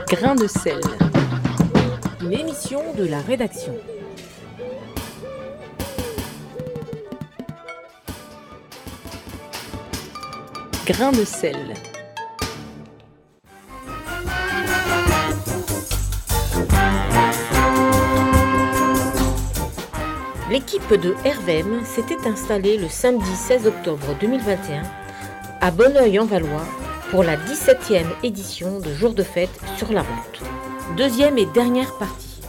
Grain de sel. Une émission de la rédaction. Grain de sel. L'équipe de RVM s'était installée le samedi 16 octobre 2021 à Bonneuil-en-Valois pour la 17e édition de Jour de fête sur la route. Deuxième et dernière partie.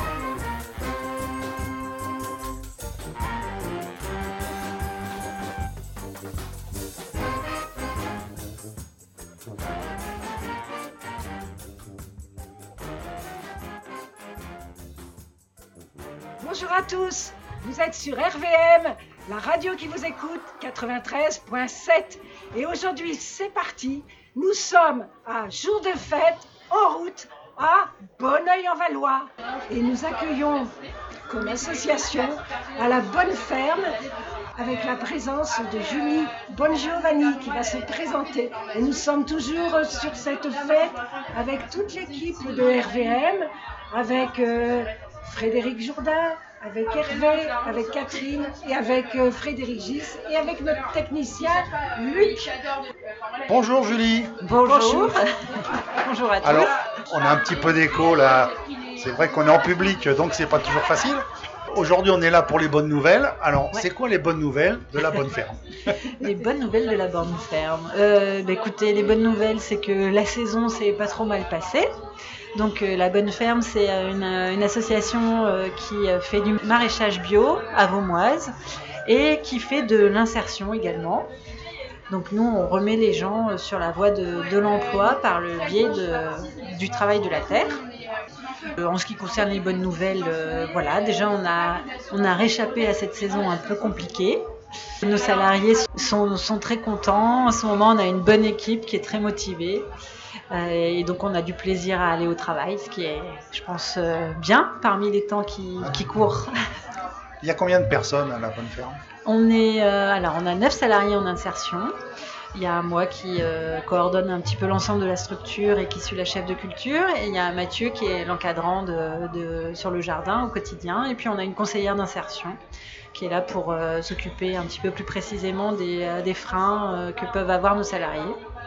Bonjour à tous, vous êtes sur RVM, la radio qui vous écoute, 93.7. Et aujourd'hui, c'est parti, nous sommes à Jour de fête, en route à Bonneuil-en-Valois. Et nous accueillons comme association à la Bonne Ferme, avec la présence de Julie Bongiovanni qui va se présenter. Et nous sommes toujours sur cette fête avec toute l'équipe de RVM, avec Frédéric Jourdain, avec Hervé, avec Catherine et avec Frédéric Gis et avec notre technicien Luc. Bonjour Julie. Bonjour. Bonjour à tous. Alors, on a un petit peu d'écho là. C'est vrai qu'on est en public, donc c'est pas toujours facile. Aujourd'hui, on est là pour les bonnes nouvelles. Alors, C'est quoi les bonnes nouvelles de la Bonne Ferme? Les bonnes nouvelles de la Bonne Ferme. Écoutez, les bonnes nouvelles, c'est que la saison s'est pas trop mal passée. Donc la Bonne Ferme, c'est une association qui fait du maraîchage bio à Vaumoise et qui fait de l'insertion également. Donc nous, on remet les gens sur la voie de l'emploi par le biais du travail de la terre. En ce qui concerne les bonnes nouvelles, déjà on a réchappé à cette saison un peu compliquée. Nos salariés sont très contents. En ce moment, on a une bonne équipe qui est très motivée. Et donc on a du plaisir à aller au travail, ce qui est, je pense, bien parmi les temps qui courent. Il y a combien de personnes à la Bonne Ferme? On a 9 salariés en insertion. Il y a moi qui coordonne un petit peu l'ensemble de la structure et qui suis la chef de culture. Et il y a Mathieu qui est l'encadrant sur le jardin au quotidien. Et puis on a une conseillère d'insertion qui est là pour s'occuper un petit peu plus précisément des freins que peuvent avoir nos salariés.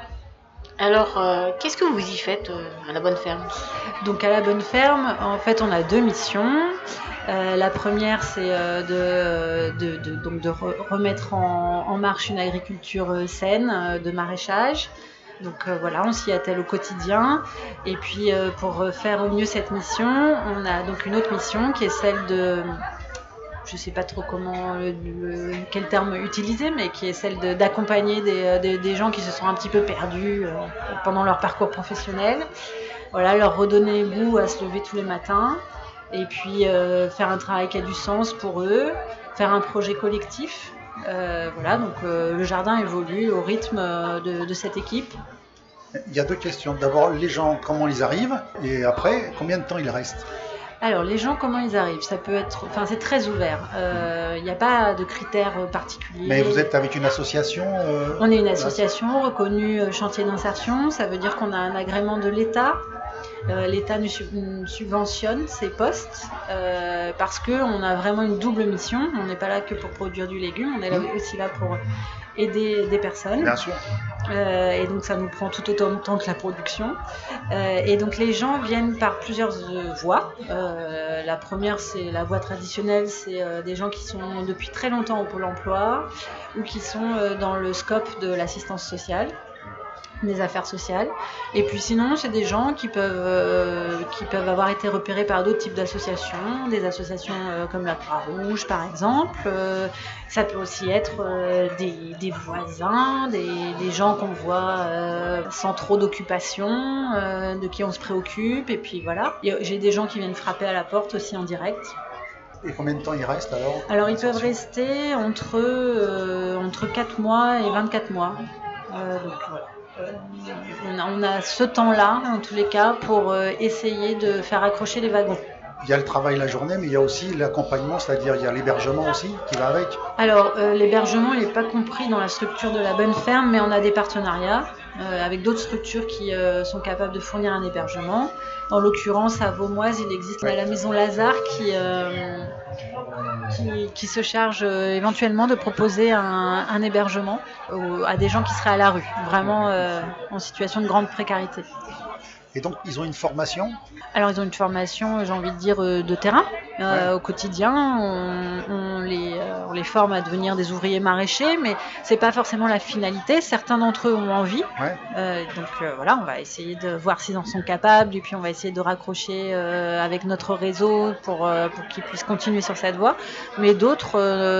Alors, qu'est-ce que vous y faites à la Bonne Ferme? Donc à la Bonne Ferme, en fait, on a 2 missions. La première, c'est de remettre en marche une agriculture saine, de maraîchage. Donc on s'y attelle au quotidien. Et puis pour faire au mieux cette mission, on a donc une autre mission qui est celle de... Je ne sais pas trop quel terme utiliser, mais qui est celle d'accompagner des gens qui se sont un petit peu perdus pendant leur parcours professionnel. Voilà, leur redonner goût à se lever tous les matins et puis faire un travail qui a du sens pour eux, faire un projet collectif. Le jardin évolue au rythme de cette équipe. Il y a 2 questions. D'abord, les gens, comment ils arrivent? Et après, combien de temps ils restent? Alors, les gens, comment ils arrivent? C'est très ouvert. Il n'y a pas de critères particuliers. Mais vous êtes avec une association On est une association reconnue chantier d'insertion. Ça veut dire qu'on a un agrément de l'État. L'État nous subventionne ces postes parce qu'on a vraiment une double mission. On n'est pas là que pour produire du légume, on est là aussi là pour aider des personnes. Bien sûr. Et donc ça nous prend tout autant de temps que la production. Et donc les gens viennent par plusieurs voies. La première, c'est la voie traditionnelle, c'est des gens qui sont depuis très longtemps au Pôle emploi ou qui sont dans le scope de l'assistance sociale, des affaires sociales. Et puis sinon, c'est des gens qui peuvent avoir été repérés par d'autres types d'associations, des associations comme la Croix-Rouge par exemple. Ça peut aussi être des voisins, des gens qu'on voit sans trop d'occupation, de qui on se préoccupe. Et puis voilà. J'ai des gens qui viennent frapper à la porte aussi en direct. Et combien de temps ils restent alors? Alors ils peuvent rester entre 4 mois et 24 mois. On a ce temps-là, en tous les cas, pour essayer de faire accrocher les wagons. Il y a le travail la journée, mais il y a aussi l'accompagnement, c'est-à-dire il y a l'hébergement aussi qui va avec. Alors, l'hébergement, il n'est pas compris dans la structure de la Bonne Ferme, mais on a des partenariats avec d'autres structures qui sont capables de fournir un hébergement. En l'occurrence, à Vaumoise, il existe la Maison Lazare qui se charge éventuellement de proposer un hébergement à des gens qui seraient à la rue, vraiment en situation de grande précarité. Et donc, ils ont une formation ? Alors, ils ont une formation, j'ai envie de dire, de terrain. Au quotidien, on les forme à devenir des ouvriers maraîchers, mais c'est pas forcément la finalité. Certains d'entre eux ont envie. Donc voilà, on va essayer de voir s'ils en sont capables, et puis on va essayer de raccrocher avec notre réseau pour qu'ils puissent continuer sur cette voie. Mais d'autres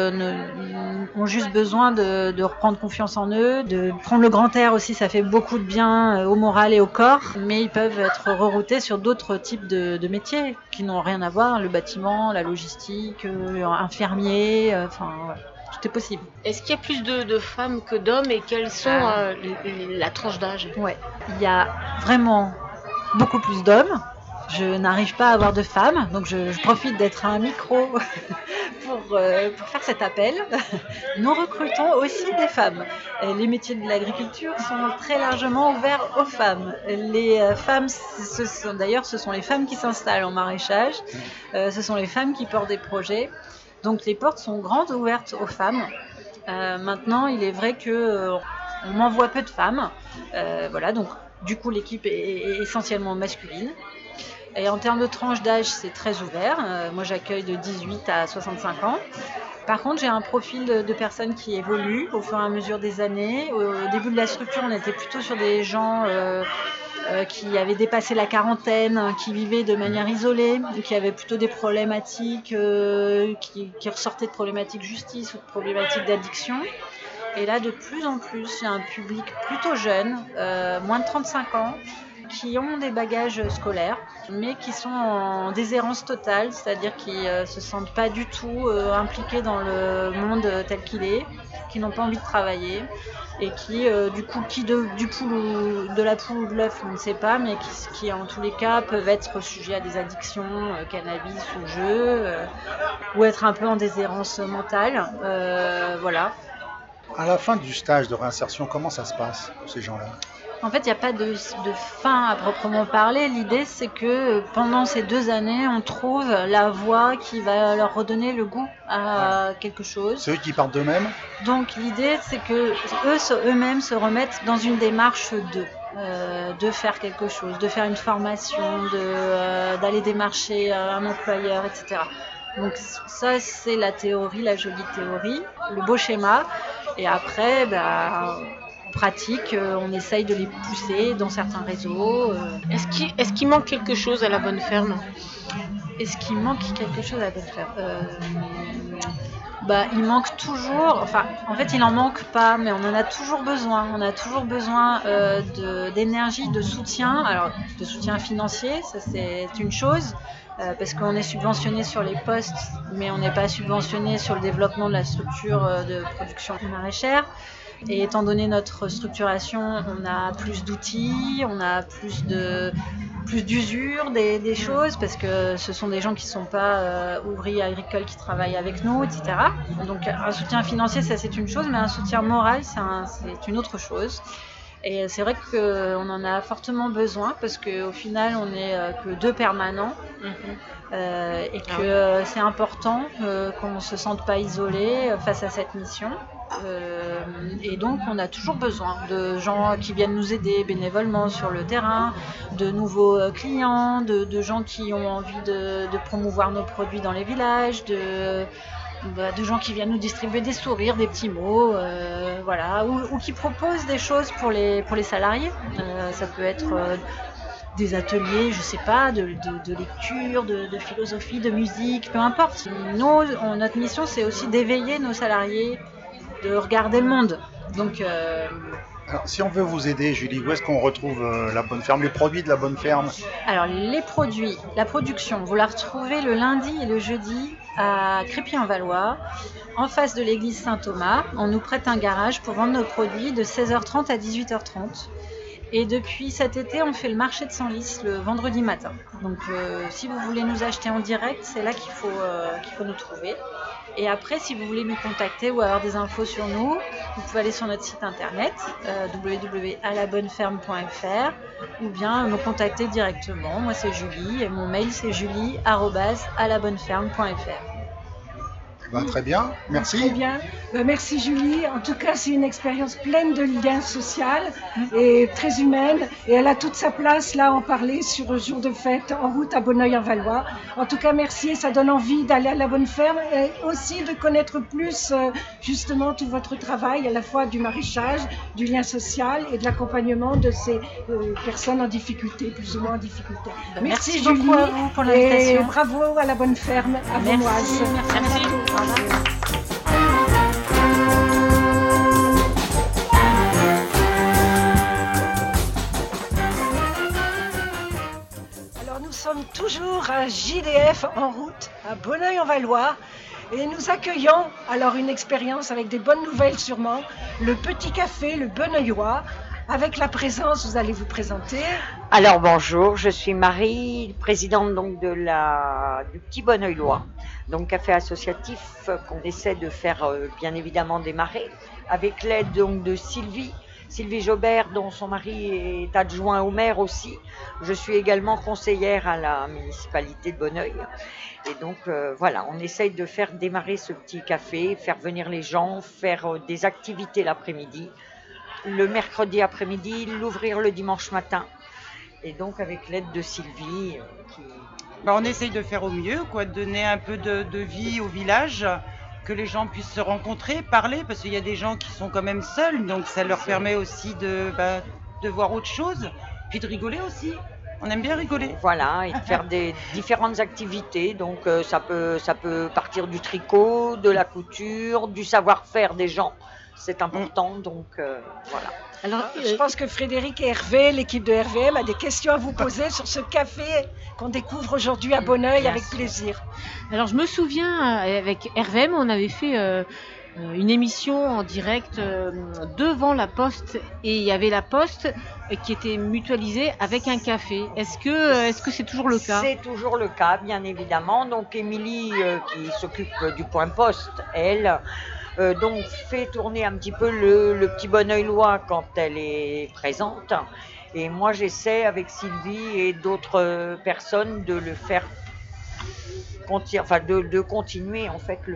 ont juste besoin de reprendre confiance en eux, de prendre le grand air aussi, ça fait beaucoup de bien au moral et au corps, mais ils peuvent être reroutés sur d'autres types de métiers qui n'ont rien à voir, le bâtiment, la logistique, infirmier, voilà, tout est possible. Est-ce qu'il y a plus de femmes que d'hommes et quelles sont la tranche d'âge ? Ouais, il y a vraiment beaucoup plus d'hommes. Je n'arrive pas à avoir de femmes, donc je profite d'être à un micro pour faire cet appel. Nous recrutons aussi des femmes. Les métiers de l'agriculture sont très largement ouverts aux femmes. Les femmes, ce sont les femmes qui s'installent en maraîchage. Ce sont les femmes qui portent des projets. Donc les portes sont grandes ouvertes aux femmes. Maintenant, il est vrai qu'on m'envoie peu de femmes. Voilà, donc du coup l'équipe est essentiellement masculine. Et en termes de tranche d'âge, c'est très ouvert. Moi, j'accueille de 18 à 65 ans. Par contre, j'ai un profil de personnes qui évoluent au fur et à mesure des années. Au début de la structure, on était plutôt sur des gens qui avaient dépassé la quarantaine, qui vivaient de manière isolée, qui avaient plutôt des problématiques, qui ressortaient de problématiques justice ou de problématiques d'addiction. Et là, de plus en plus, il y a un public plutôt jeune, moins de 35 ans, qui ont des bagages scolaires, mais qui sont en déshérence totale, c'est-à-dire qui ne se sentent pas du tout impliqués dans le monde tel qu'il est, qui n'ont pas envie de travailler, et qui, du poule ou de la poule ou de l'œuf, on ne sait pas, mais qui en tous les cas peuvent être sujets à des addictions, cannabis ou jeux, ou être un peu en déshérence mentale, voilà. À la fin du stage de réinsertion, comment ça se passe pour ces gens-là ? En fait, il n'y a pas de fin à proprement parler. L'idée, c'est que pendant ces 2 années, on trouve la voie qui va leur redonner le goût à quelque chose. C'est eux qui partent d'eux-mêmes ? Donc, l'idée, c'est que eux-mêmes se remettent dans une démarche de faire quelque chose, de faire une formation, d'aller démarcher un employeur, etc. Donc ça, c'est la théorie, la jolie théorie, le beau schéma. Et après, en pratique, on essaye de les pousser dans certains réseaux. Est-ce qu'il manque quelque chose à la bonne ferme ? Est-ce qu'il manque quelque chose à la bonne ferme ? Il manque toujours, en fait il n'en manque pas, mais on en a toujours besoin. On a toujours besoin d'énergie, de soutien. Alors, de soutien financier, ça c'est une chose, parce qu'on est subventionné sur les postes, mais on n'est pas subventionné sur le développement de la structure de production maraîchère. Et étant donné notre structuration, on a plus d'outils, on a plus d'usure des choses, parce que ce sont des gens qui ne sont pas ouvriers agricoles qui travaillent avec nous, etc. Donc un soutien financier, ça c'est une chose, mais un soutien moral, c'est une autre chose. Et c'est vrai qu'on en a fortement besoin, parce qu'au final, on n'est que 2 permanents. Et que c'est important qu'on ne se sente pas isolé face à cette mission. Et donc on a toujours besoin de gens qui viennent nous aider bénévolement sur le terrain, de nouveaux clients, de gens qui ont envie de promouvoir nos produits dans les villages, de gens qui viennent nous distribuer des sourires, des petits mots, voilà, ou qui proposent des choses pour les salariés. Ça peut être des ateliers, je sais pas, de lecture, de philosophie, de musique, peu importe. Nous, notre mission, c'est aussi d'éveiller nos salariés, de regarder le monde. Donc, alors, si on veut vous aider, Julie, où est-ce qu'on retrouve la bonne ferme, les produits de la bonne ferme ? Alors, les produits, la production, vous la retrouvez le lundi et le jeudi à Crépy-en-Valois, en face de l'église Saint-Thomas. On nous prête un garage pour vendre nos produits de 16h30 à 18h30. Et depuis cet été, on fait le marché de Senlis le vendredi matin. Donc, si vous voulez nous acheter en direct, c'est là qu'il faut nous trouver. Et après, si vous voulez nous contacter ou avoir des infos sur nous, vous pouvez aller sur notre site internet www.alabonneferme.fr ou bien me contacter directement. Moi, c'est Julie et mon mail, c'est julie@alabonneferme.fr. Très bien, merci. Très bien. Merci Julie. En tout cas, c'est une expérience pleine de liens sociaux et très humaine. Et elle a toute sa place là en parler sur le jour de fête en route à Bonneuil-en-Valois. En tout cas, merci et ça donne envie d'aller à la bonne ferme et aussi de connaître plus justement tout votre travail à la fois du maraîchage, du lien social et de l'accompagnement de ces personnes en difficulté, plus ou moins en difficulté. Merci Julie beaucoup à vous pour l'invitation. Et bravo à la bonne ferme à Beaumoise. Merci. Alors nous sommes toujours à JDF en route à Bonneuil-en-Valois et nous accueillons alors une expérience avec des bonnes nouvelles sûrement, le Petit Café, le Bonneuillois. Avec la présence, vous allez vous présenter. Alors bonjour, je suis Marie, présidente donc du Petit Bonneuillois, donc café associatif qu'on essaie de faire bien évidemment démarrer avec l'aide donc de Sylvie Jobert, dont son mari est adjoint au maire aussi. Je suis également conseillère à la municipalité de Bonneuil. Et donc voilà, on essaye de faire démarrer ce petit café, faire venir les gens, faire des activités l'après-midi. Le mercredi après-midi, l'ouvrir le dimanche matin. Et donc avec l'aide de Sylvie. On essaye de faire au mieux, de donner un peu de vie au village, que les gens puissent se rencontrer, parler, parce qu'il y a des gens qui sont quand même seuls, donc ça leur permet aussi de voir autre chose, puis de rigoler aussi. On aime bien rigoler. Voilà, et de faire des différentes activités. Donc ça peut partir du tricot, de la couture, du savoir-faire des gens. C'est important, donc voilà. Alors, je pense que Frédéric et Hervé, l'équipe de RVM, a des questions à vous poser sur ce café qu'on découvre aujourd'hui à Bonneuil avec plaisir. Alors, je me souviens, avec RVM, on avait fait une émission en direct devant la Poste et il y avait la Poste qui était mutualisée avec un café. Est-ce que c'est toujours le cas ? C'est toujours le cas, bien évidemment. Donc, Émilie, qui s'occupe du point Poste, elle... donc fait tourner un petit peu le Petit Bonneuillois quand elle est présente. Et moi j'essaie avec Sylvie et d'autres personnes de le faire de continuer en fait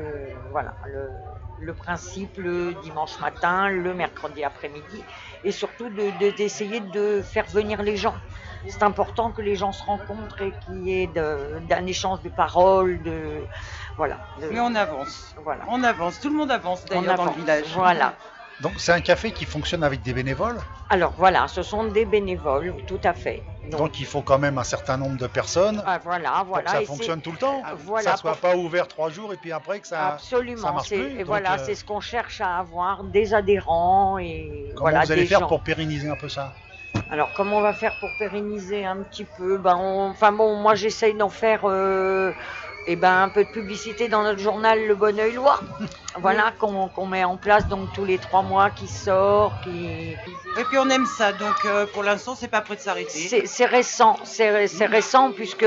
le principe le dimanche matin, le mercredi après-midi et surtout d'essayer de faire venir les gens. C'est important que les gens se rencontrent et qu'il y ait d'un échange de paroles, voilà. Mais on avance. Voilà. On avance. Tout le monde avance d'ailleurs dans le village. Voilà. Donc c'est un café qui fonctionne avec des bénévoles ? Alors voilà, ce sont des bénévoles, tout à fait. Donc il faut quand même un certain nombre de personnes pour que ça fonctionne tout le temps, que ça ne soit pas ouvert 3 jours et puis après que ça marche plus. Et voilà, c'est ce qu'on cherche à avoir, des adhérents et comment vous allez faire pour pérenniser un peu ça ? Alors comment on va faire pour pérenniser un petit peu ? Moi j'essaye d'en faire un peu de publicité dans notre journal Le Bonneuillois. Voilà, qu'on met en place donc tous les 3 mois qui sort. Et puis on aime ça, donc pour l'instant c'est pas prêt de s'arrêter. C'est récent, puisque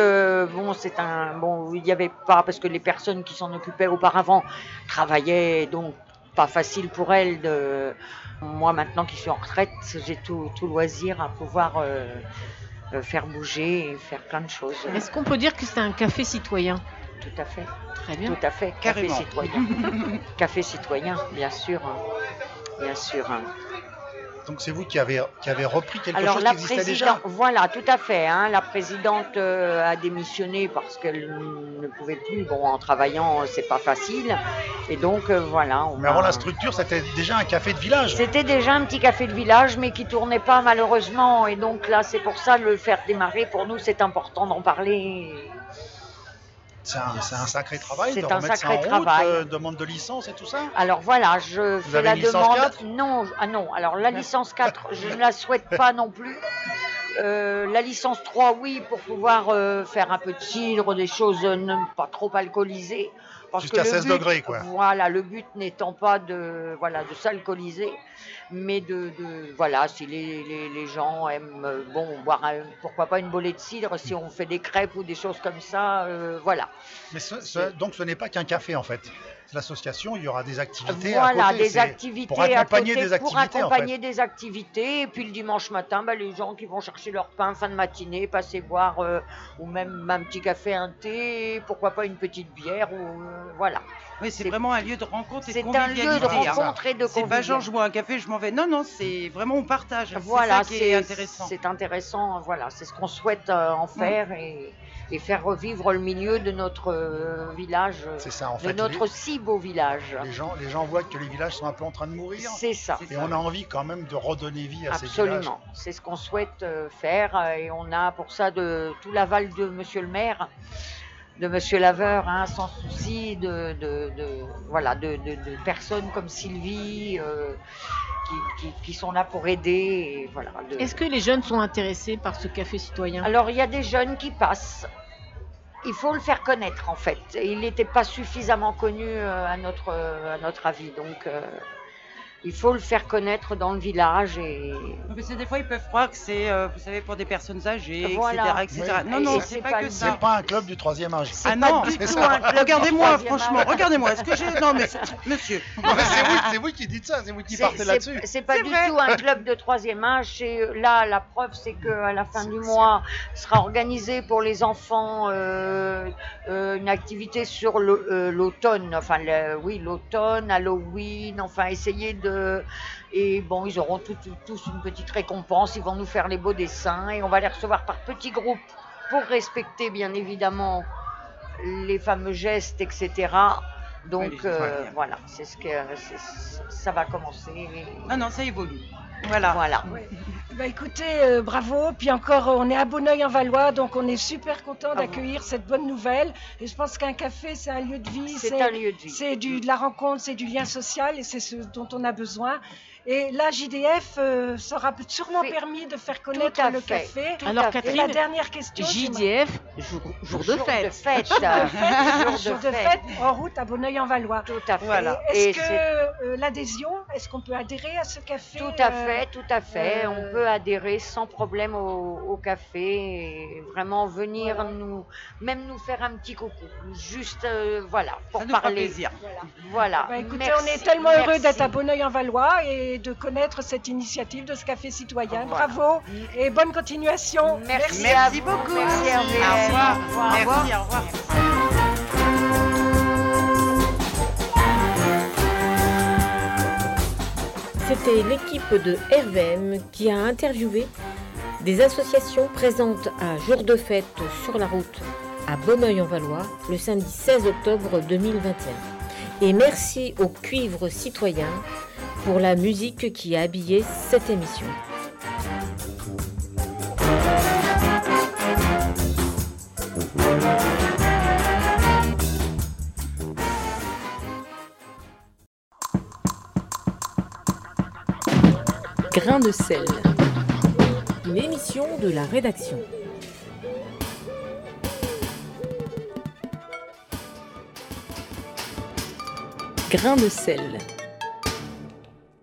il n'y avait pas, parce que les personnes qui s'en occupaient auparavant travaillaient, donc pas facile pour elles de... Moi maintenant qui suis en retraite, j'ai tout loisir à pouvoir faire bouger et faire plein de choses. Est-ce qu'on peut dire que c'est un café citoyen ? Tout à fait. Très bien. Tout à fait. Carrément. Café citoyen. Café citoyen, bien sûr. Bien sûr. Donc c'est vous qui avez repris quelque chose qui existait déjà ? Voilà, tout à fait. La présidente a démissionné parce qu'elle ne pouvait plus. En travaillant, c'est pas facile. Et donc voilà. Mais avant la structure, c'était déjà un café de village ? C'était déjà un petit café de village, mais qui tournait pas malheureusement. Et donc là, c'est pour ça de le faire démarrer. Pour nous, c'est important d'en parler. C'est un sacré travail de remettre ça en route, demande de licence et tout ça ? Alors voilà, je fais la demande. 4 non, alors la licence 4, je ne la souhaite pas non plus. La licence 3, oui, pour pouvoir faire un peu de cidre, des choses pas trop alcoolisées. Parce Jusqu'à que le 16 but, degrés, quoi. Voilà, le but n'étant pas de s'alcooliser, mais voilà, si les gens aiment, boire, pourquoi pas une bolée de cidre, si on fait des crêpes ou des choses comme ça, voilà. Mais donc ce n'est pas qu'un café en fait. L'association, il y aura des activités à Voilà, côté. des activités pour accompagner à côté, des activités pour accompagner en fait. des activités. Et puis le dimanche matin, les gens qui vont chercher leur pain fin de matinée, passer boire ou même un petit café, un thé, pourquoi pas une petite bière ou voilà. Oui, c'est vraiment un lieu de rencontre et de C'est un convivialité. lieu de rencontre et de C'est pas genre je bois un café, je m'en vais. Non, c'est vraiment on partage. Voilà, c'est ça qui est intéressant. C'est intéressant, voilà, c'est ce qu'on souhaite en faire et faire revivre le milieu de notre village, C'est ça, en de fait, notre si beau village. Les gens voient que les villages sont un peu en train de mourir. C'est ça. Et on a envie quand même de redonner vie à ces villages. Absolument, c'est ce qu'on souhaite faire et on a pour ça tout l'aval de Monsieur le maire, de Monsieur Laveur, sans souci de personnes comme Sylvie qui sont là pour aider. Et voilà, Est-ce que les jeunes sont intéressés par ce café citoyen? Alors il y a des jeunes qui passent. Il faut le faire connaître en fait. Il n'était pas suffisamment connu à notre avis, donc il faut le faire connaître dans le village et. Parce que des fois ils peuvent croire que c'est, vous savez, pour des personnes âgées, Voilà. etc. Oui. Non, Et c'est pas que ça. C'est pas un club du 3e âge. Ah non, pas du tout ça. un club Regardez-moi, du troisième franchement, âge. regardez-moi. Est-ce que j'ai. Non, mais monsieur. C'est vous qui dites ça, c'est vous qui partez là-dessus. C'est pas C'est du vrai. tout un club de 3e âge. Là, la preuve, c'est qu'à la fin du mois, sera organisée pour les enfants une activité sur l'automne. Enfin, l'automne, Halloween. Enfin, essayer de. Et bon, ils auront tous une petite récompense. Ils vont nous faire les beaux dessins et on va les recevoir par petits groupes pour respecter, bien évidemment, les fameux gestes, etc. Donc Oui, les- voilà, ça va commencer. Non, ça évolue. Voilà. Voilà. Écoutez, bravo. Puis encore, on est à Bonneuil-en-Valois, donc on est super content d'accueillir cette bonne nouvelle. Et je pense qu'un café, c'est un lieu de vie. C'est un lieu de vie. C'est de la rencontre, c'est du lien social et c'est ce dont on a besoin. Et là, JDF sera sûrement Oui. permis de faire Tout connaître à le fait. café. Tout Alors, à fait. Et Catherine, la dernière question, JDF, jour de fête. jour de fête en route à Bonneuil-en-Valois. Tout à fait. Voilà. Et Et est-ce que l'adhésion, est-ce qu'on peut adhérer à ce café? Tout à fait. On peut adhérer sans problème au café et vraiment venir nous faire un petit coucou. Juste, pour Ça nous fera parler. plaisir. Voilà. Écoutez, Merci, on est tellement heureux merci. d'être à Bonneuil-en-Valois et de connaître cette initiative de ce café citoyen. Voilà. Bravo et bonne continuation. Merci à vous. beaucoup. Merci, RVM. Au revoir. Au revoir. Merci, au revoir. C'était l'équipe de RVM qui a interviewé des associations présentes à Jour de fête sur la route à Bonneuil-en-Valois le samedi 16 octobre 2021. Et merci au Cuivre Citoyen pour la musique qui a habillé cette émission. Grain de sel. Une émission de la rédaction. Grain de sel.